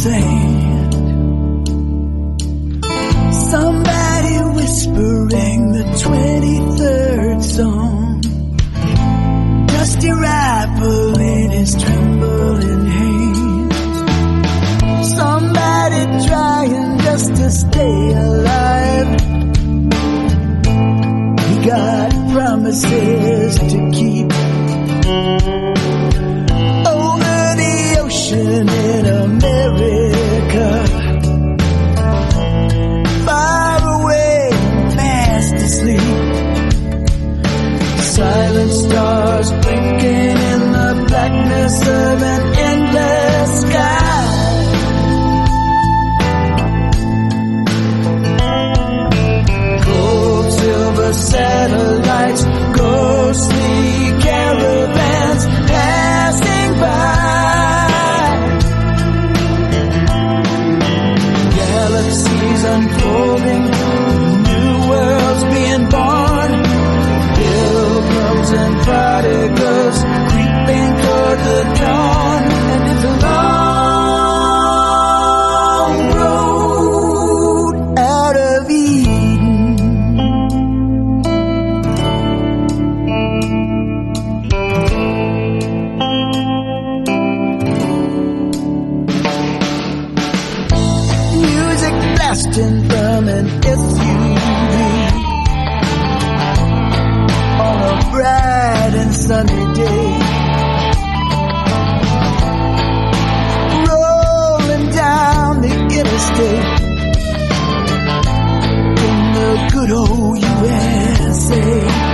sand. Somebody whispering the 23rd song. Dusty rifle in his trembling hands. Somebody trying just to stay alive. He got promises to keep. Over the ocean in America, far away, fast asleep. Silent stars blinking in the blackness of an endless sky. Gold, silver satellites, ghostly caravans passing by. Galaxies unfolding, new worlds being born. Pilgrims and prodigals creeping toward the dawn. And it's a long road out of Eden. Music blasting from an SUV on a bright and sunny day. Rolling down the interstate in the good old USA.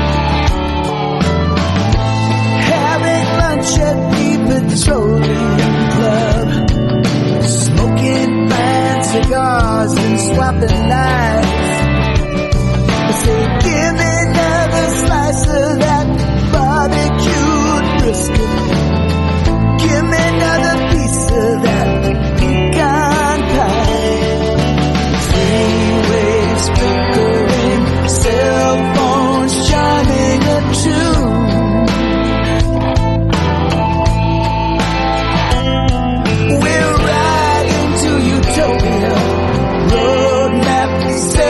Having lunch at the Petroleum Club, smoking fine cigars and swapping lives. I say, give me another slice of that barbecued brisket. Give me another piece of that pecan pie. Freeways flickering, cell phones chiming a tune. We're riding to utopia. Roadmap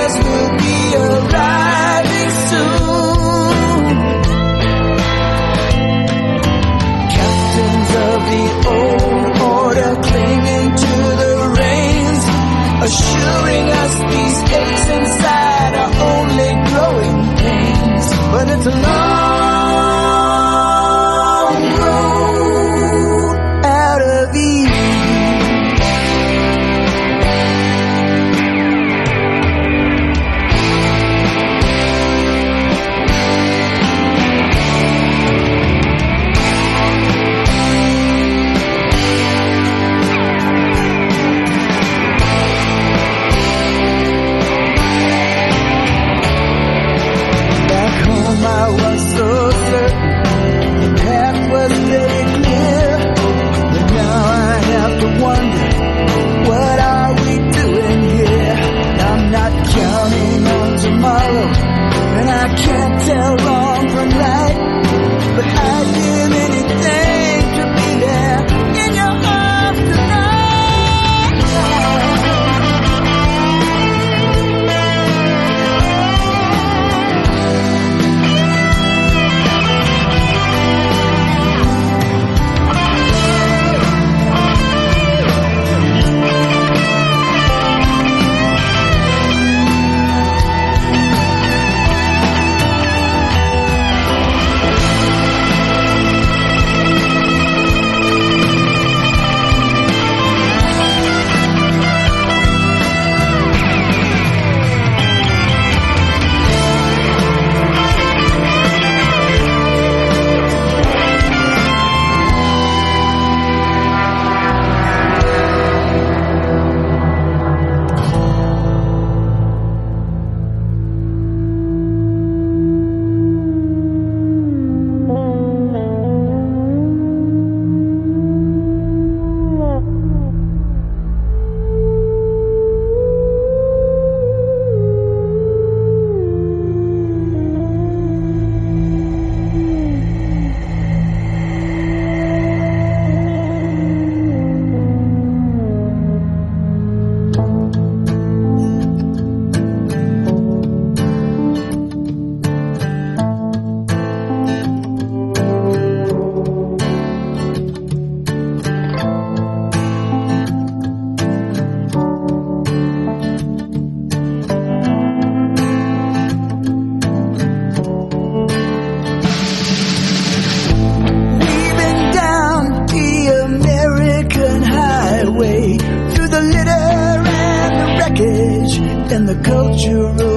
dangerous.